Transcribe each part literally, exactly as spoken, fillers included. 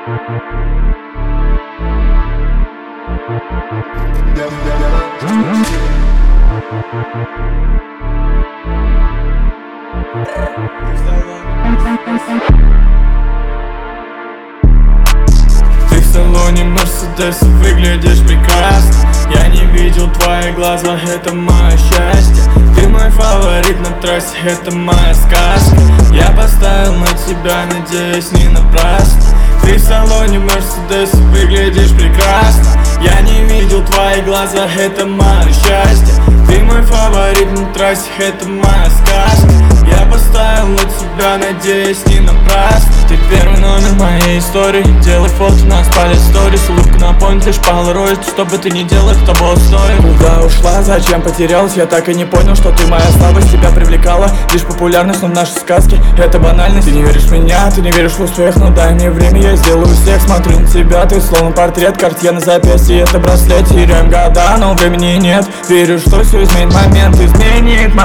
Ты в салоне Мерседеса выглядишь прекрасно. Я не видел твои глаза, это мое счастье. Ты мой фаворит на трассе, это моя сказка. Я поставил на тебя, надеюсь, не напрасно. Ты в салоне Мерседеса выглядишь прекрасно. Я не видел твои глаза, это мое счастье. Ты мой фаворит на трассе, это моя сказка. Я поставил на тебя, надеюсь, не напрасно. Ты первый номер моей истории. Делай фото, нас палит сторис. Улыбка на point, лишь полароид. Что бы ты ни делал, кто бы стоит. Куда ушла, зачем потерялась? Я так и не понял, что ты моя слабость. Тебя привлекала лишь популярность, но в нашей сказке это банальность. Ты не веришь в меня, ты не веришь в успех, но дай мне время, я сделаю всех. Смотрю на тебя, ты словно портрет. Картье на запястье, это браслет. Теряем года, но времени нет. Верю, что все изменит момент, изменит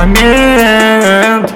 момент.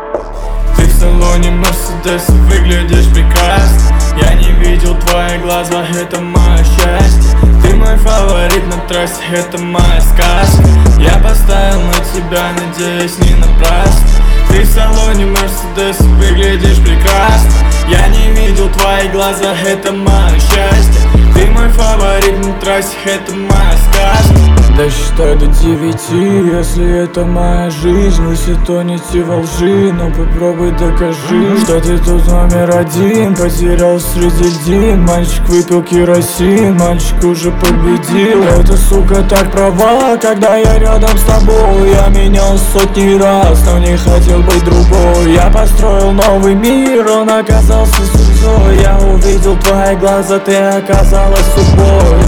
Ты в салоне Мерседеса выглядишь прекрасно. Я не видел твои глаза, это мое счастье. Ты мой фаворит на трассе, это моя сказка. Я поставил на тебя, надеюсь, не напрасно. Ты в салоне Мерседеса выглядишь прекрасно. Я не видел твои глаза, это мое счастье. Ты мой фаворит на трассе, это моя сказка. Досчитай до девяти, если это моя жизнь. Вы все тонете во лжи, но попробуй докажи, что ты тут номер один. Потерял среди льдин, мальчик выпил керосин. Мальчик уже победил, эта сука так права. Когда я рядом с тобой, я менял сотни раз, но не хотел быть другой. Я построил новый мир, он оказался слезой. Я увидел твои глаза, ты оказалась судьбой.